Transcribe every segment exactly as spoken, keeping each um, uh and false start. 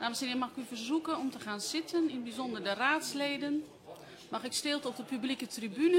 Dames en heren, mag ik u verzoeken om te gaan zitten, in het bijzonder de raadsleden. Mag ik stilte op de publieke tribune?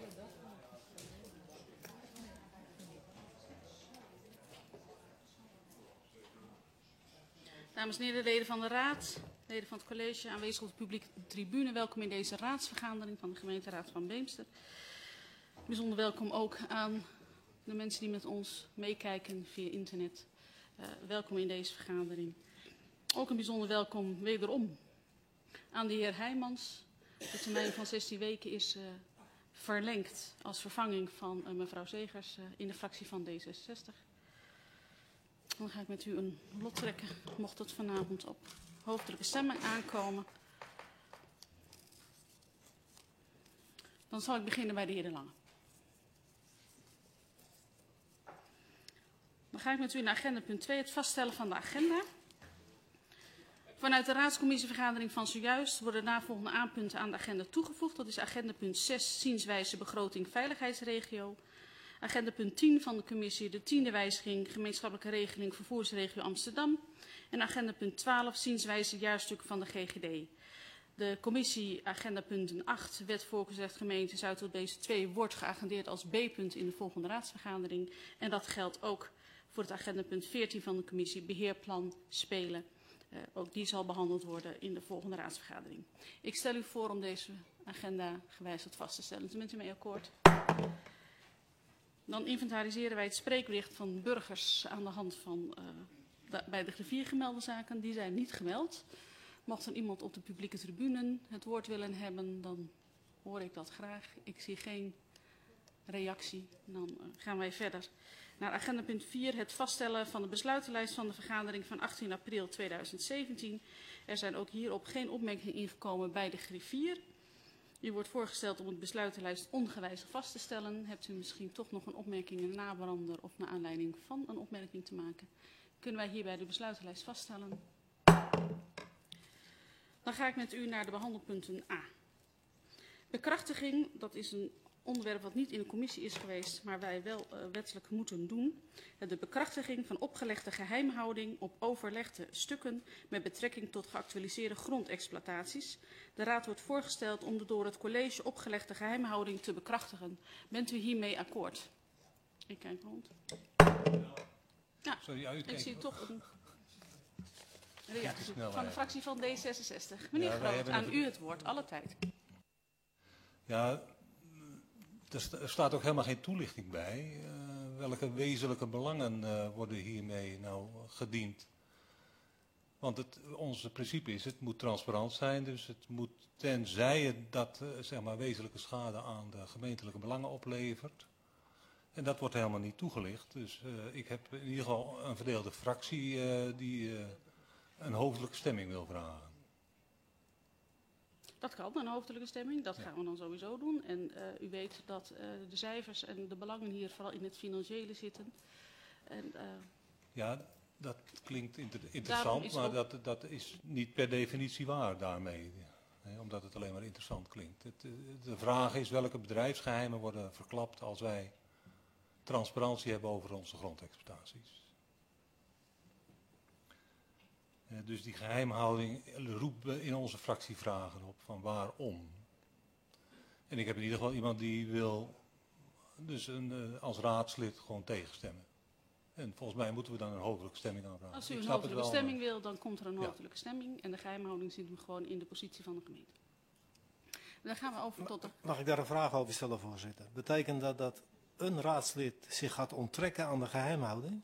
Dames en heren, leden van de raad, leden van het college, aanwezig op de publieke tribune. Welkom in deze raadsvergadering van de gemeenteraad van Beemster. Bijzonder welkom ook aan de mensen die met ons meekijken via internet. Uh, welkom in deze vergadering. Ook een bijzonder welkom wederom aan de heer Heijmans. De termijn van zestien weken is uh, verlengd als vervanging van uh, mevrouw Zegers uh, in de fractie van D zesenzestig. Dan ga ik met u een lot trekken, mocht het vanavond op hoofdelijke stemming aankomen. Dan zal ik beginnen bij de heer De Lange. Dan ga ik met u naar agenda punt twee, het vaststellen van de agenda. Vanuit de raadscommissievergadering van zojuist worden navolgende aanpunten aan de agenda toegevoegd. Dat is agenda punt zes, zienswijze begroting veiligheidsregio. Agenda punt tien van de commissie, de tiende wijziging gemeenschappelijke regeling vervoersregio Amsterdam. En agenda punt twaalf, zienswijze jaarstuk van de G G D. De commissie agenda punt acht, wet voorkeursrecht gemeente Zuid-Holbeese twee, wordt geagendeerd als B-punt in de volgende raadsvergadering. En dat geldt ook voor het agenda punt veertien van de commissie beheerplan spelen. Uh, ook die zal behandeld worden in de volgende raadsvergadering. Ik stel u voor om deze agenda gewijzigd vast te stellen. Bent u mee akkoord? Dan inventariseren wij het spreekbericht van burgers aan de hand van uh, de, bij de griffier gemelde zaken. Die zijn niet gemeld. Mocht er iemand op de publieke tribune het woord willen hebben, dan hoor ik dat graag. Ik zie geen reactie. Dan uh, gaan wij verder naar agenda punt vier, het vaststellen van de besluitenlijst van de vergadering van achttien april tweeduizend zeventien. Er zijn ook hierop geen opmerkingen ingekomen bij de griffier. U wordt voorgesteld om het besluitenlijst ongewijzigd vast te stellen. Hebt u misschien toch nog een opmerking, een nabrander of naar aanleiding van een opmerking te maken? Kunnen wij hierbij de besluitenlijst vaststellen? Dan ga ik met u naar de behandelpunten A. Bekrachtiging, dat is een onderwerp wat niet in de commissie is geweest, maar wij wel uh, wettelijk moeten doen. De bekrachtiging van opgelegde geheimhouding op overlegde stukken met betrekking tot geactualiseerde grondexploitaties. De raad wordt voorgesteld om de door het college opgelegde geheimhouding te bekrachtigen. Bent u hiermee akkoord? Ik kijk rond. Ja, Sorry, ja, ik zie toch een reactie van de fractie van D zesenzestig. Meneer ja, Groot, aan u het woord, alle tijd. Ja, er staat ook helemaal geen toelichting bij. Uh, welke wezenlijke belangen uh, worden hiermee nou gediend? Want het, onze principe is, het moet transparant zijn, dus het moet, tenzij het dat uh, zeg maar wezenlijke schade aan de gemeentelijke belangen oplevert. En dat wordt helemaal niet toegelicht. Dus uh, ik heb in ieder geval een verdeelde fractie uh, die uh, een hoofdelijke stemming wil vragen. Dat kan, een hoofdelijke stemming. Dat gaan we dan sowieso doen. En uh, u weet dat uh, de cijfers en de belangen hier vooral in het financiële zitten. En, uh, ja, dat klinkt inter interessant, maar ook dat, dat is niet per definitie waar daarmee. Nee, omdat het alleen maar interessant klinkt. Het, de vraag is welke bedrijfsgeheimen worden verklapt als wij transparantie hebben over onze grondexploitaties. Dus die geheimhouding roept in onze fractie vragen op van waarom. En ik heb in ieder geval iemand die wil dus een, als raadslid gewoon tegenstemmen. En volgens mij moeten we dan een hoofdelijke stemming aanvragen. Als u een hoofdelijke stemming wil, dan komt er een hoofdelijke ja. stemming. En de geheimhouding zit hem gewoon in de positie van de gemeente. Dan gaan we over tot de... Mag ik daar een vraag over stellen, voorzitter? Betekent dat dat een raadslid zich gaat onttrekken aan de geheimhouding?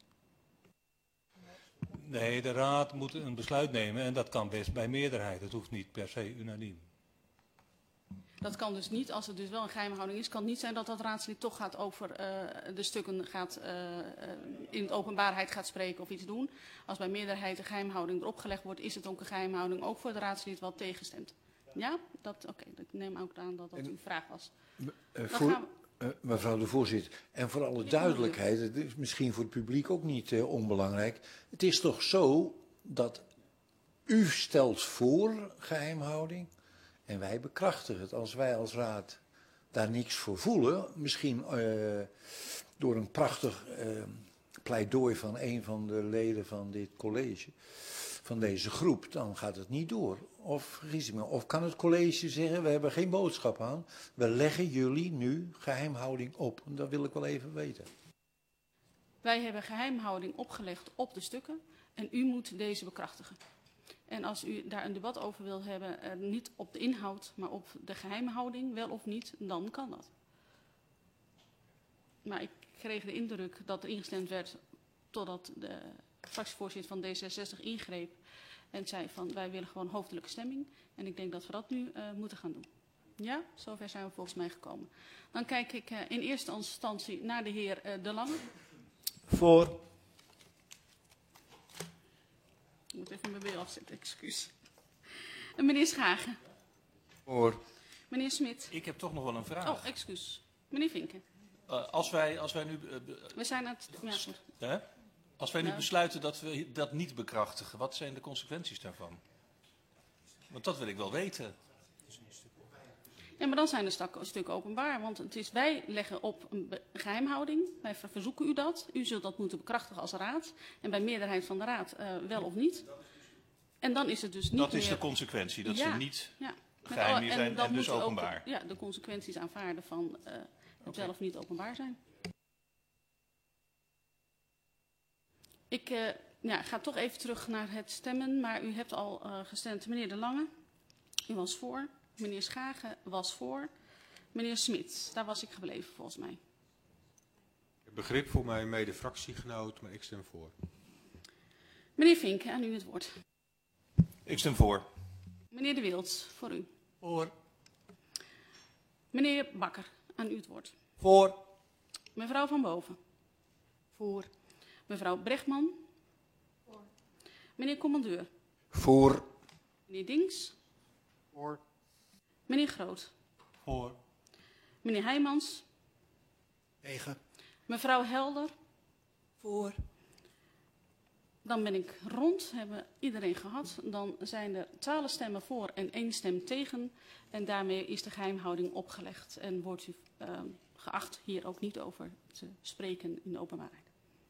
Nee, de raad moet een besluit nemen en dat kan best bij meerderheid. Het hoeft niet per se unaniem. Dat kan dus niet, als het dus wel een geheimhouding is, kan het niet zijn dat dat raadslid toch gaat over uh, de stukken gaat, uh, in de openbaarheid gaat spreken of iets doen. Als bij meerderheid de geheimhouding erop gelegd wordt, is het ook een geheimhouding ook voor het raadslid wat tegenstemt. Ja, dat oké. Okay, ik neem ook aan dat dat uw vraag was. Uh, voor... gaan we... Uh, mevrouw de voorzitter, en voor alle duidelijkheid, het is misschien voor het publiek ook niet uh, onbelangrijk. Het is toch zo dat u stelt voor geheimhouding en wij bekrachtigen het. Als wij als raad daar niks voor voelen, misschien uh, door een prachtig uh, pleidooi van een van de leden van dit college, van deze groep, dan gaat het niet door. Of vergis ik me, of kan het college zeggen, we hebben geen boodschap aan, we leggen jullie nu geheimhouding op. Dat wil ik wel even weten. Wij hebben geheimhouding opgelegd op de stukken en u moet deze bekrachtigen. En als u daar een debat over wil hebben, uh, niet op de inhoud, maar op de geheimhouding, wel of niet, dan kan dat. Maar ik kreeg de indruk dat er ingestemd werd totdat de fractievoorzitter van D zesenzestig ingreep en zei van wij willen gewoon hoofdelijke stemming. En ik denk dat we dat nu uh, moeten gaan doen. Ja, zover zijn we volgens mij gekomen. Dan kijk ik uh, in eerste instantie naar de heer uh, De Lange. Voor. Ik moet even mijn bril afzetten, excuus. En meneer Schagen. Voor. Meneer Smit. Ik heb toch nog wel een vraag. Oh, excuus. Meneer Vinken. Uh, als, wij, als wij nu, uh, We zijn aan het... Ja, goed. hè? Als wij nu Ja. besluiten dat we dat niet bekrachtigen, wat zijn de consequenties daarvan? Want dat wil ik wel weten. Ja, maar dan zijn de stukken stuk openbaar. Want het is, wij leggen op een be- geheimhouding. Wij ver- verzoeken u dat. U zult dat moeten bekrachtigen als raad. En bij meerderheid van de raad uh, wel of niet. En dan is het dus niet Dat is meer... de consequentie, dat Ja, ze niet ja. Met geheim alle- meer zijn dan en dus moet u ook openbaar. de, ja, de consequenties aanvaarden van uh, het wel of niet openbaar zijn. Ik uh, ja, ga toch even terug naar het stemmen. Maar u hebt al uh, gestemd. Meneer De Lange, u was voor. Meneer Schagen was voor. Meneer Smit, daar was ik gebleven volgens mij. Begrip voor mijn mede-fractiegenoot, maar ik stem voor. Meneer Vinken, aan u het woord. Ik stem voor. Meneer De Wild, voor u. Voor. Meneer Bakker, aan u het woord. Voor. Mevrouw Van Boven. Voor. Mevrouw Brechtman. Voor. Meneer Commandeur. Voor. Meneer Dinks. Voor. Meneer Groot. Voor. Meneer Heijmans. Tegen. Mevrouw Helder. Voor. Dan ben ik rond, hebben iedereen gehad. Dan zijn er twaalf stemmen voor en één stem tegen. En daarmee is de geheimhouding opgelegd. En wordt u uh, geacht hier ook niet over te spreken in de openbaarheid.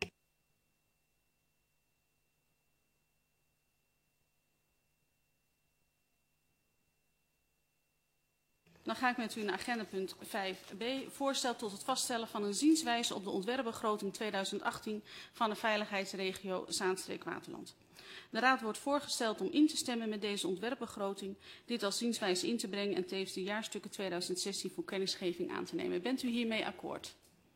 Dan ga ik met u naar agendapunt vijf b. Voorstel tot het vaststellen van een zienswijze op de ontwerpbegroting tweeduizend achttien van de veiligheidsregio Zaanstreek-Waterland. De Raad wordt voorgesteld om in te stemmen met deze ontwerpbegroting, dit als zienswijze in te brengen en tevens de jaarstukken tweeduizend zestien voor kennisgeving aan te nemen. Bent u hiermee akkoord?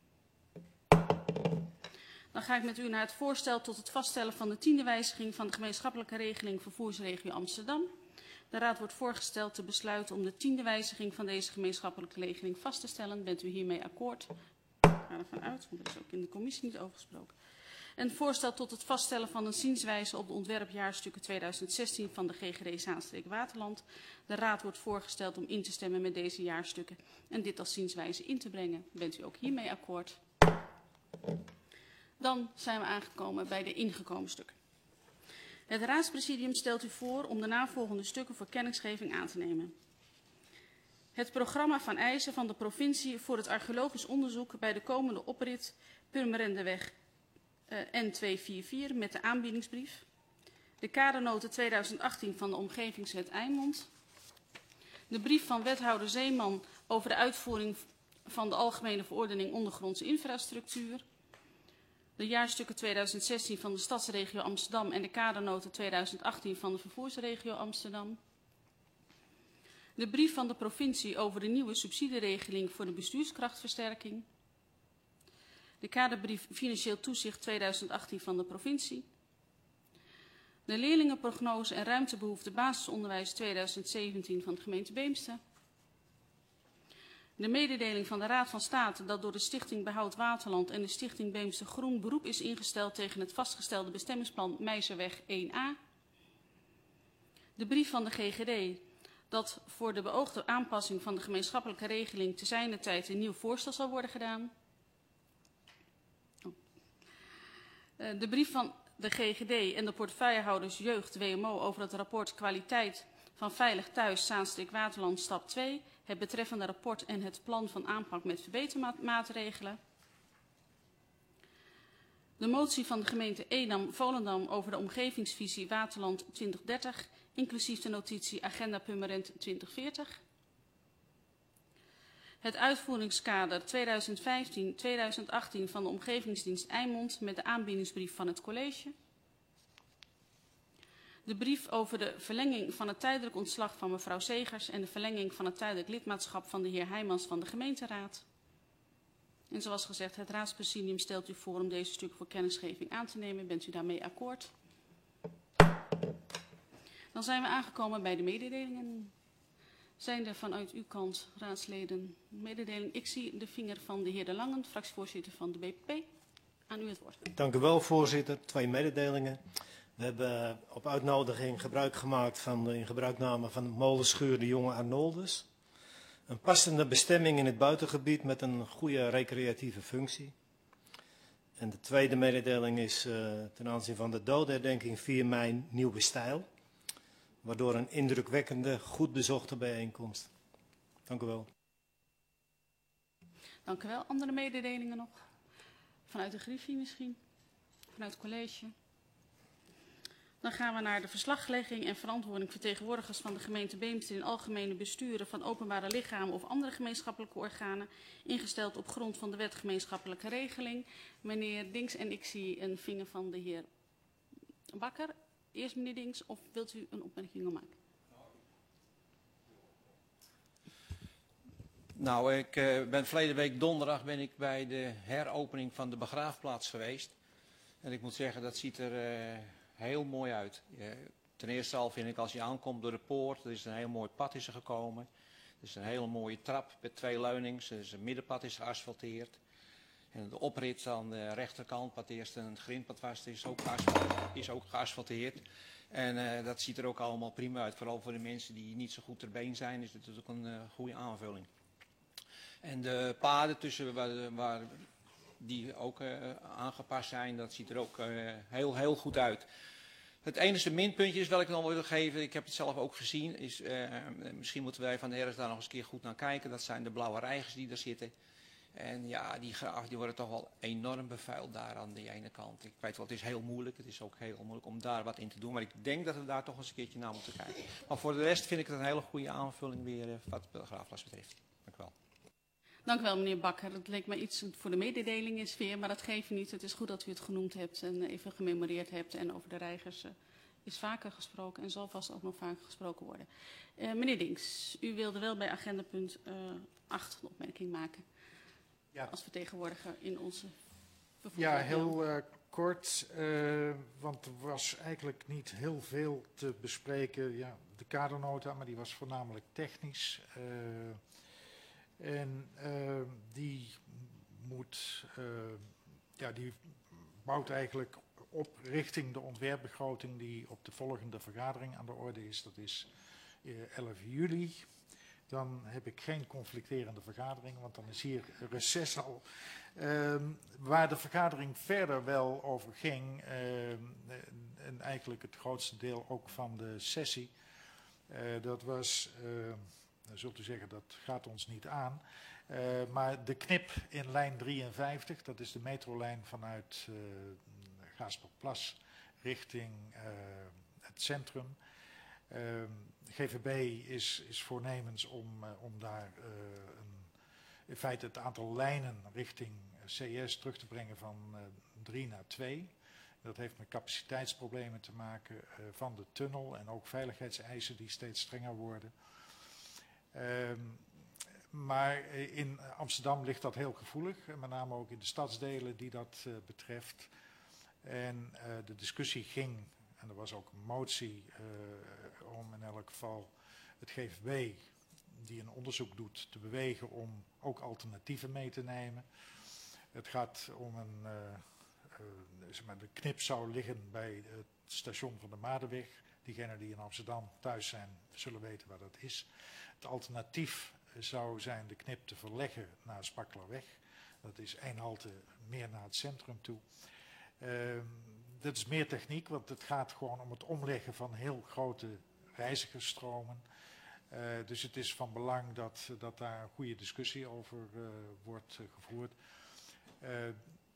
Dan ga ik met u naar het voorstel tot het vaststellen van de tiende wijziging van de gemeenschappelijke regeling vervoersregio Amsterdam. De Raad wordt voorgesteld te besluiten om de tiende wijziging van deze gemeenschappelijke regeling vast te stellen. Bent u hiermee akkoord? Ik ga ervan uit, want dat is ook in de commissie niet over gesproken. En het voorstel tot het vaststellen van een zienswijze op de ontwerpjaarstukken tweeduizend zestien van de G G D Zaanstreek Waterland. De Raad wordt voorgesteld om in te stemmen met deze jaarstukken en dit als zienswijze in te brengen. Bent u ook hiermee akkoord? Dan zijn we aangekomen bij de ingekomen stukken. Het Raadspresidium stelt u voor om de navolgende stukken voor kennisgeving aan te nemen. Het programma van eisen van de provincie voor het archeologisch onderzoek bij de komende oprit Purmerendeweg uh, N tweehonderdvierenveertig met de aanbiedingsbrief. De kadernoten tweeduizend achttien van de Omgevingswet Eimond. De brief van wethouder Zeeman over de uitvoering van de Algemene Verordening Ondergrondse Infrastructuur. De jaarstukken tweeduizend zestien van de Stadsregio Amsterdam en de kadernoten tweeduizend achttien van de Vervoersregio Amsterdam. De brief van de provincie over de nieuwe subsidieregeling voor de bestuurskrachtversterking. De kaderbrief Financieel Toezicht tweeduizend achttien van de provincie. De leerlingenprognose en ruimtebehoefte basisonderwijs tweeduizend zeventien van de gemeente Beemster. De mededeling van de Raad van State dat door de Stichting Behoud Waterland en de Stichting Beemster Groen beroep is ingesteld tegen het vastgestelde bestemmingsplan Meizerweg één a. De brief van de G G D dat voor de beoogde aanpassing van de gemeenschappelijke regeling te zijner tijd een nieuw voorstel zal worden gedaan. Oh. Uh, de brief van de G G D en de portefeuillehouders Jeugd W M O over het rapport Kwaliteit van Veilig Thuis Zaanstreek Waterland stap twee. Het betreffende rapport en het plan van aanpak met verbetermaatregelen. De motie van de gemeente Edam-Volendam over de omgevingsvisie Waterland twintig dertig, inclusief de notitie Agenda Purmerend twintig veertig. Het uitvoeringskader tweeduizend vijftien tot tweeduizend achttien van de Omgevingsdienst Eimond met de aanbiedingsbrief van het college. De brief over de verlenging van het tijdelijk ontslag van mevrouw Segers en de verlenging van het tijdelijk lidmaatschap van de heer Heijmans van de gemeenteraad. En zoals gezegd, het raadspresidium stelt u voor om deze stukken voor kennisgeving aan te nemen. Bent u daarmee akkoord? Dan zijn we aangekomen bij de mededelingen. Zijn er vanuit uw kant, raadsleden, mededeling? Ik zie de vinger van de heer De Langen, fractievoorzitter van de B P P. Aan u het woord. Dank u wel, voorzitter. Twee mededelingen. We hebben op uitnodiging gebruik gemaakt van de ingebruikname van de molenschuur De Jonge Arnoldus. Een passende bestemming in het buitengebied met een goede recreatieve functie. En de tweede mededeling is uh, ten aanzien van de dodenherdenking vier mei Nieuwe Stijl. Waardoor een indrukwekkende, goed bezochte bijeenkomst. Dank u wel. Dank u wel. Andere mededelingen nog? Vanuit de Griffie misschien? Vanuit het college? Dan gaan we naar de verslaglegging en verantwoording vertegenwoordigers van de gemeente Beemster in algemene besturen van openbare lichamen of andere gemeenschappelijke organen, ingesteld op grond van de wet gemeenschappelijke regeling. Meneer Dinks, en ik zie een vinger van de heer Bakker. Eerst meneer Dinks, of wilt u een opmerking maken? Nou, ik uh, ben verleden week donderdag ben ik bij de heropening van de begraafplaats geweest. En ik moet zeggen, dat ziet er uh, heel mooi uit. Uh, ten eerste al vind ik als je aankomt door de poort, er is een heel mooi pad is er gekomen. Er is een hele mooie trap met twee leunings, er is een middenpad is geasfalteerd. En de oprit aan de rechterkant, wat eerst een grindpad was, is ook, is ook geasfalteerd. En uh, dat ziet er ook allemaal prima uit. Vooral voor de mensen die niet zo goed ter been zijn, is het ook een uh, goede aanvulling. En de paden tussen waar, waar die ook uh, aangepast zijn, dat ziet er ook uh, heel, heel goed uit. Het enige minpuntje is, welk ik nog wil geven, ik heb het zelf ook gezien, is uh, misschien moeten wij van de herfst daar nog eens een keer goed naar kijken. Dat zijn de blauwe reigers die er zitten. En ja, die graven die worden toch wel enorm bevuild daar aan de ene kant. Ik weet wel, het is heel moeilijk. Het is ook heel moeilijk om daar wat in te doen. Maar ik denk dat we daar toch eens een keertje naar moeten kijken. Maar voor de rest vind ik het een hele goede aanvulling weer uh, wat de begraafplaats betreft. Dank u wel. Dank u wel, meneer Bakker. Het leek me iets voor de mededeling in sfeer, maar dat geeft niet. Het is goed dat u het genoemd hebt en even gememoreerd hebt. En over de reigers uh, is vaker gesproken en zal vast ook nog vaker gesproken worden. Uh, meneer Dinks, u wilde wel bij agenda punt uh, acht een opmerking maken. Ja. Als vertegenwoordiger in onze vervoer. Ja, heel uh, kort, uh, want er was eigenlijk niet heel veel te bespreken. Ja, de kadernota, maar die was voornamelijk technisch. Uh, en uh, die moet, uh, ja, die bouwt eigenlijk op richting de ontwerpbegroting die op de volgende vergadering aan de orde is. Dat is uh, elf juli. Dan heb ik geen conflicterende vergadering, want dan is hier reces al. Uh, waar de vergadering verder wel over ging, uh, en eigenlijk het grootste deel ook van de sessie, uh, dat was, uh, dan zult u zeggen dat gaat ons niet aan, uh, maar de knip in lijn drieënvijftig, dat is de metrolijn vanuit uh, Gaasperplas richting uh, het centrum. Uh, G V B is, is voornemens om, uh, om daar uh, een, in feite het aantal lijnen richting C S terug te brengen van uh, drie naar twee. Dat heeft met capaciteitsproblemen te maken uh, van de tunnel en ook veiligheidseisen die steeds strenger worden. Uh, maar in Amsterdam ligt dat heel gevoelig, met name ook in de stadsdelen die dat uh, betreft. En uh, de discussie ging, en er was ook een motie uh, om in elk geval het G V B, die een onderzoek doet, te bewegen om ook alternatieven mee te nemen. Het gaat om een, uh, uh, zeg maar, de knip zou liggen bij het station van de Madenweg. Diegenen die in Amsterdam thuis zijn, zullen weten waar dat is. Het alternatief zou zijn de knip te verleggen naar Spakkelerweg. Dat is één halte meer naar het centrum toe. Uh, dit is meer techniek, want het gaat gewoon om het omleggen van heel grote reizigersstromen. Uh, dus het is van belang dat, dat daar een goede discussie over uh, wordt uh, gevoerd. Uh,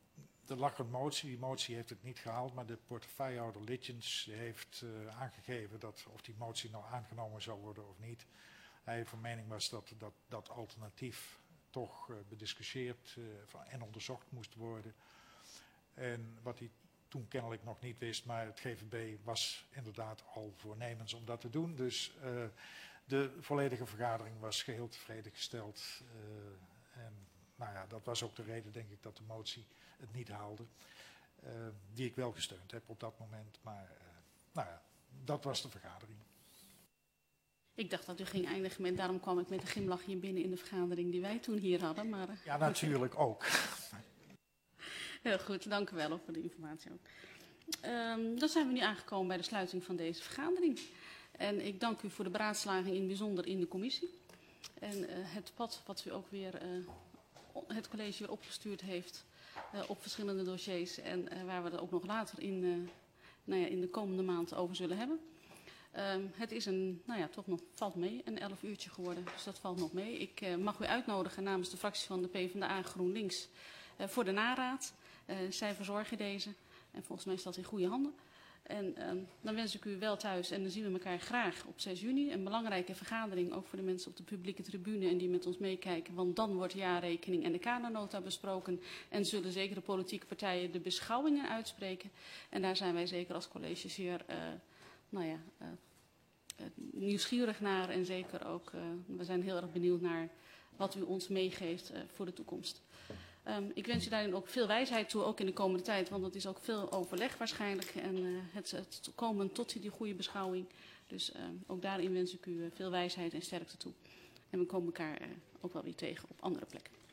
er lag een motie, die motie heeft het niet gehaald, maar de portefeuillehouder Litjens heeft uh, aangegeven dat of die motie nou aangenomen zou worden of niet. Hij van mening was dat dat, dat alternatief toch uh, bediscussieerd uh, van, en onderzocht moest worden. En wat hij toen kennelijk nog niet wist, maar het G V B was inderdaad al voornemens om dat te doen. Dus uh, de volledige vergadering was geheel tevreden gesteld. Uh, en nou ja, dat was ook de reden, denk ik, dat de motie het niet haalde. Uh, die ik wel gesteund heb op dat moment. Maar uh, nou ja, dat was de vergadering. Ik dacht dat u ging eindigen met, daarom kwam ik met een glimlach hier binnen in de vergadering die wij toen hier hadden. Maar, uh, ja, natuurlijk ook. Heel goed, dank u wel ook voor de informatie ook. Um, dan zijn we nu aangekomen bij de sluiting van deze vergadering. En ik dank u voor de beraadslaging in het bijzonder in de commissie. En uh, het pad wat u ook weer, uh, het college weer opgestuurd heeft uh, op verschillende dossiers. En uh, waar we er ook nog later in, uh, nou ja, in de komende maand over zullen hebben. Um, het is een, nou ja, toch nog, valt mee, een elf uurtje geworden. Dus dat valt nog mee. Ik uh, mag u uitnodigen namens de fractie van de PvdA GroenLinks uh, voor de naraad. Uh, zij verzorgen deze. En volgens mij is dat in goede handen. En uh, dan wens ik u wel thuis en dan zien we elkaar graag op zes juni. Een belangrijke vergadering, ook voor de mensen op de publieke tribune en die met ons meekijken. Want dan wordt de jaarrekening en de kadernota besproken. En zullen zeker de politieke partijen de beschouwingen uitspreken. En daar zijn wij zeker als college zeer uh, nou ja, uh, uh, nieuwsgierig naar. En zeker ook, uh, we zijn heel erg benieuwd naar wat u ons meegeeft uh, voor de toekomst. Um, ik wens u daarin ook veel wijsheid toe, ook in de komende tijd, want het is ook veel overleg waarschijnlijk en uh, het, het komen tot die goede beschouwing. Dus uh, ook daarin wens ik u uh, veel wijsheid en sterkte toe. En we komen elkaar uh, ook wel weer tegen op andere plekken.